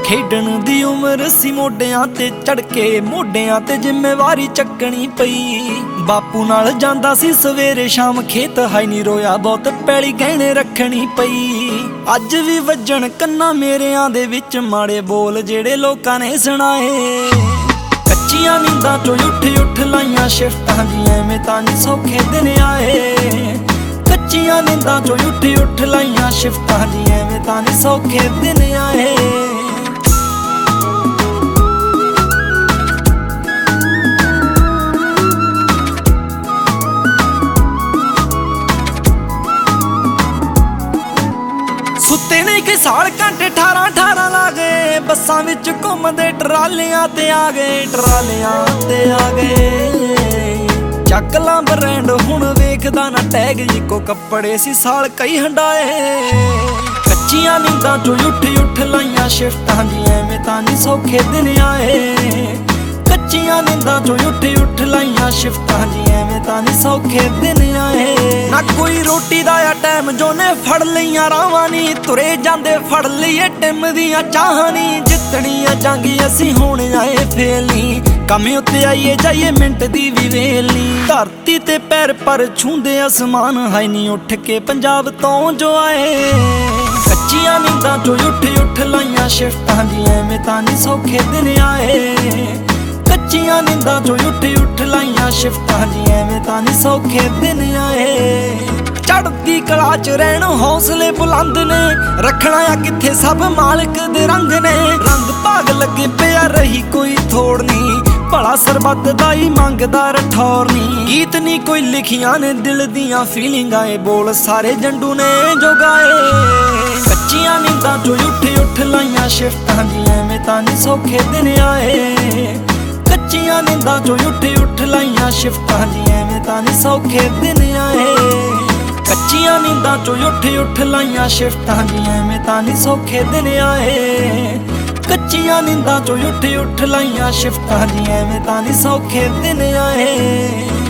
ਖੇਡਣ ਦੀ ਉਮਰ ਸੀ ਮੋਢਿਆਂ ਤੇ ਚੜ ਕੇ, ਮੋਢਿਆਂ ਤੇ ਜ਼ਿੰਮੇਵਾਰੀ ਚੱਕਣੀ ਪਈ। ਬਾਪੂ ਨਾਲ ਜਾਂਦਾ ਸੀ ਸਵੇਰੇ ਸ਼ਾਮ ਖੇਤ, ਹਾਈ ਨੀ ਰੋਇਆ ਬਹੁਤ ਪੈਲੀ ਗਹਿਣੇ ਰੱਖਣੀ ਪਈ। ਅੱਜ ਵੀ ਵੱਜਣ ਕੰਨਾਂ ਮੇਰਿਆਂ ਦੇ ਵਿੱਚ ਮਾੜੇ ਬੋਲ ਜਿਹੜੇ ਲੋਕਾਂ ਨੇ ਸੁਣਾਏ। ਕੱਚੀਆਂ ਨੀਂਦਾਂ ਚੋਂ ਉੱਠ ਉੱਠ ਲਾਈਆਂ ਸ਼ਿਫਟਾਂ ਜੀ, ਐਵੇਂ ਤਾਂ ਨੀ ਸੌਖੇ ਦਿਨ ਆਏ। ਕੱਚੀਆਂ ਨੀਂਦਾਂ ਚੋਂ ਉੱਠ ਉੱਠ ਲਾਈਆਂ ਸ਼ਿਫਟਾਂ ਜੀ, ਐਵੇਂ ਤਾਂ ਨੀ ਸੌਖੇ ਦਿਨ ਆਏ। ਸੁੱਤੇ ਨਹੀਂ ਕਿ ਸਾਲ ਘੰਟੇ 18 ਲਾ ਗਏ, ਬੱਸਾਂ ਵਿੱਚ ਘੁੰਮਦੇ ਟਰਾਲਿਆਂ ਤੇ ਆ ਗਏ, ਟਰਾਲਿਆਂ ਤੇ ਆ ਗਏ। ਚੱਕ ਲਾਂ ਬ੍ਰਾਂਡ ਹੁਣ ਵੇਖਦਾ ਨਾ ਟੈਗ, ਇੱਕੋ ਕੱਪੜੇ ਸੀ ਸਾਲ ਕਈ ਹੰਡਾਏ। ਕੱਚੀਆਂ ਨੀਂਦਾਂ ਚੋਂ ਉੱਠ ਉੱਠ ਲਾਈਆਂ ਸ਼ਿਫਟਾਂ ਜੀ, ਐਵੇਂ ਤਾਂ ਨੀ ਸੌਖੇ ਦਿਨ ਆਏ। ਕੱਚੀਆਂ ਨੀਂਦਾਂ ਚੋਂ ਉੱਠ ਉੱਠ ਲਾਈਆਂ ਸ਼ਿਫਟਾਂ ਜੀ, ਐਵੇਂ ਤਾਂ ਨੀ ਸੌਖੇ ਦਿਨ ਆਏ। ਨਾ ਕੋਈ ਰੋਟੀ ਦਾ ਆ ਟਾਈਮ ਜੋ ਨੇ ਫੜ ਲਈਆਂ ਰਾਵਾਂ ਨੀ, ਤੁਰੇ ਜਾਂਦੇ ਫੜ ਲਈਏ ਟਿਮ ਦੀਆਂ ਚਾਹਾਂ ਨੀ। ਜਿੱਤਣੀਆਂ ਜੰਗ ਅਸੀਂ ਹੁਣ ਆਏ ਫੇਲ ਨੀ, ਕੰਮ ਉੱਤੇ ਆਈਏ ਜਾਈਏ ਮਿੰਟ ਦੀ ਵੀ ਵੇਲ ਨੀ। ਧਰਤੀ ਤੇ ਪੈਰ ਪਰ ਛੂੰਦੇ ਅਸਮਾਨ, ਹਾਈ ਨੀ ਉੱਠ ਕੇ ਪੰਜਾਬ ਤੋਂ ਜੋ ਆਏ। ਕੱਚੀਆਂ ਨੀਂਦਾਂ ਚੋਂ ਉੱਠ ਉੱਠ ਲਾਈਆਂ ਸ਼ਿਫਟਾਂ ਜੀ, ਐਵੇਂ ਤਾਂ ਨੀ ਸੌਖੇ ਦਿਨ ਆਏ। ਕੱਚੀਆਂ ਨੀਂਦਾਂ ਚੋਂ ਉੱਠ ਉੱਠ ਲਾਈਆਂ ਸ਼ਿਫਟਾਂ ਜੀ, ਐਵੇਂ ਤਾਂ ਨੀ ਸੌਖੇ ਦਿਨ ਆਏ। ਚੜ੍ਹਦੀ ਕਲਾ ਚ ਰਹਿਣ ਹੌਸਲੇ ਬੁਲੰਦ ਨੇ, ਰੱਖਣਾ ਆ ਕਿੱਥੇ ਸਭ ਮਾਲਕ ਦੇ ਰੰਗ ਨੇ। ਰੰਗ ਭਾਗ ਲੱਗੇ ਪਿਆ ਰਹੀ ਕੋਈ ਥੋੜ ਨੀ, ਭਲਾ ਸਰਬੱਤ ਦਾ ਹੀ ਮੰਗਦਾ ਰਠੌਰ ਨੀ। ਗੀਤ ਨੀ ਕੋਈ ਲਿਖੀਆਂ ਨੇ ਦਿਲ ਦੀਆਂ ਫੀਲਿੰਗਾਂ, ਏ ਬੋਲ ਸਾਰੇ ਜੰਡੂ ਨੇ ਜੋ ਗਾਏ। ਕੱਚੀਆਂ ਨੀਂਦਾਂ ਚੋਂ ਉੱਠ ਉੱਠ ਲਾਈਆਂ ਸ਼ਿਫਟਾਂ ਜੀ, ਐਵੇਂ ਤਾਂ ਨੀ ਸੌਖੇ ਦਿਨ ਆਏ। ਕੱਚੀਆਂ ਨੀਂਦਾਂ ਚੋਂ ਉੱਠ ਉੱਠ ਲਾਈਆਂ ਸ਼ਿਫਟਾਂ ਜੀ, ਐਵੇਂ ਤਾਂ ਨੀ ਸੌਖੇ ਦਿਨ ਆਏ। ਕੱਚੀਆਂ ਨੀਂਦਾਂ ਚੋਂ ਉੱਠ ਉੱਠ ਲਾਈਆਂ ਸ਼ਿਫਟਾਂ ਜੀ, ਐਵੇਂ ਤਾਂ ਨੀ ਸੌਖੇ ਦਿਨ ਆਏ। ਕੱਚੀਆਂ ਨੀਂਦਾਂ ਚੋਂ ਉੱਠ ਉੱਠ ਲਾਈਆਂ ਸ਼ਿਫਟਾਂ ਜੀ, ਐਵੇਂ ਤਾਂ ਨੀ ਸੌਖੇ ਦਿਨ ਆਏ।